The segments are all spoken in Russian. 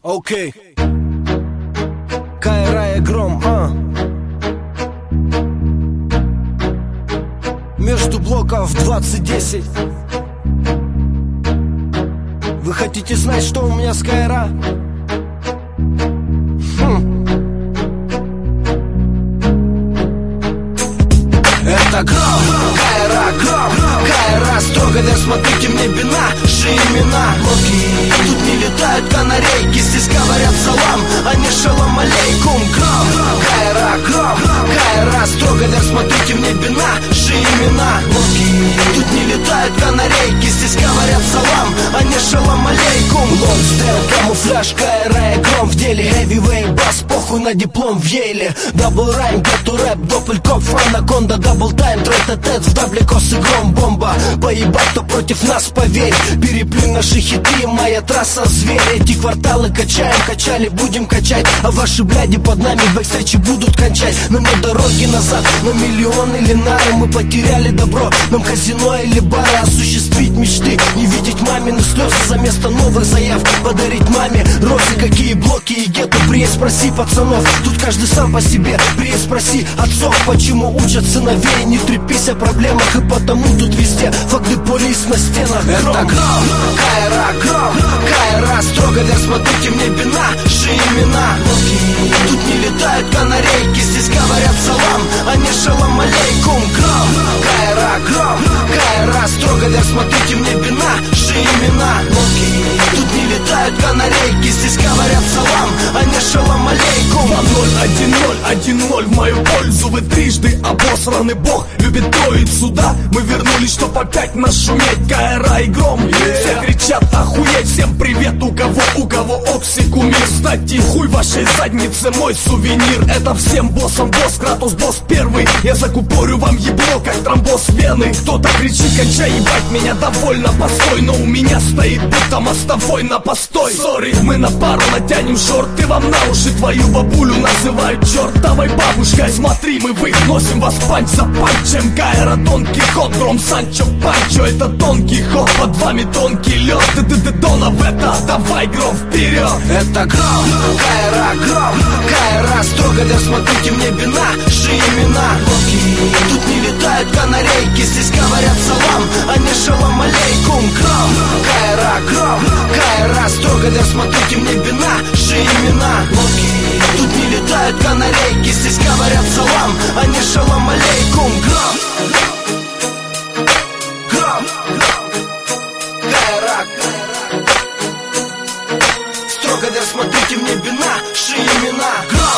Окей. Кайра и Гром, Между блоков 2010. Вы хотите знать, что у меня с Кайра? Это Гром, Кайра, строго вверх, смотрите мне бина, имена. Тут не летают канарейки, здесь говорят салам, а не шалам алейкум. Кайра, строго вверх, смотрите мне бина, имена. Тут не летают канарейки, здесь говорят салам, а не шалам алейкум. Лонстейл, камуфляж, Кайра и Гром в деле. Heavyweight, бас, похуй на диплом в Ейле. Дабл райм, гетту рэп, доppelkopf, анаконда, дабл тайм, трет-а-тет, в дабле кос и Гром, бомба. Поебать, кто против нас, поверь. Переплюнь наши хиты, моя трасса зверь. Эти кварталы качаем, качали, будем качать. А ваши бляди под нами в бэкстейджи будут кончать. Нам нет дороги назад, на миллион или нары. Мы потеряли добро, нам казино или бары. Осуществить мечты, не видеть мамины слезы за место новых заяв. Подарить маме розы, какие блоки и гетто. Приедь, спроси пацанов, тут каждый сам по себе. Приедь, спроси отцов, почему учат сыновей. Не трепись о проблемах, и потому тут везде факты полис на стенах. Это Гром, Кайра, строго вверх, смотрите мне бина, имена. Тут не летают канарейки, здесь говорят салам, а не шалам алейкум. Кайра, строго вверх, смотрите мне бина, имена. Тут не летают канарейки, здесь говорят салам, а не шалам алейкум. 2-0, 1-0 в мою пользу. Вы трижды обосраны, Бог любит троицу, да? Мы вернулись, чтоб опять нашуметь. Кайра и Гром, все кричат охуеть. Всем привет, у кого окси кумир. Кстати, хуй вашей заднице мой сувенир. Это всем боссам босс, Кратос босс первый. Я закупорю вам ебло, как тромбоз вены. Кто-то кричит, кончай ебать, меня довольно постой. Но у меня стоит будто мостовой на постой. Сори, мы на пару натянем шорты вам на уши. Твою бабулю называют чертовой бабушкой. Смотри, мы выносим вас панч за панчем. Кайра, Дон Кихот, Гром, Санчо, Панчо. Это тонкий ход, под вами тонкий лед. Дона в это, давай, Гром, вперед. Это Гром, Кайра, строго вверх, смотрите мне бина, имена. Тут не летают канарейки, здесь говорят салам, а не шалам алейкум. Кайра, строго вверх, смотрите мне бина, имена. Тут не летают канарейки, здесь говорят салам, а не шалам алейкум. Кайра, строго вверх, смотрите мне бина, имена.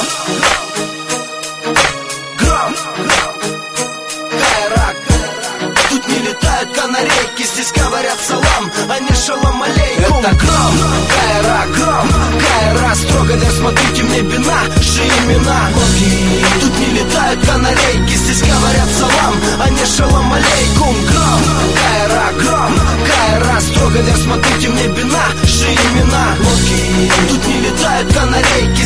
Кайра, тут не летают канарейки, здесь говорят салам, а не шалам алейкум. Это Гром, Кайра, строго вверх, смотрите мне бина, имена. Тут не летают канарейки, здесь говорят салам, а не шалам алейкум. Кайра, строго вверх, смотрите мне бина, имена. Тут не летают канарейки,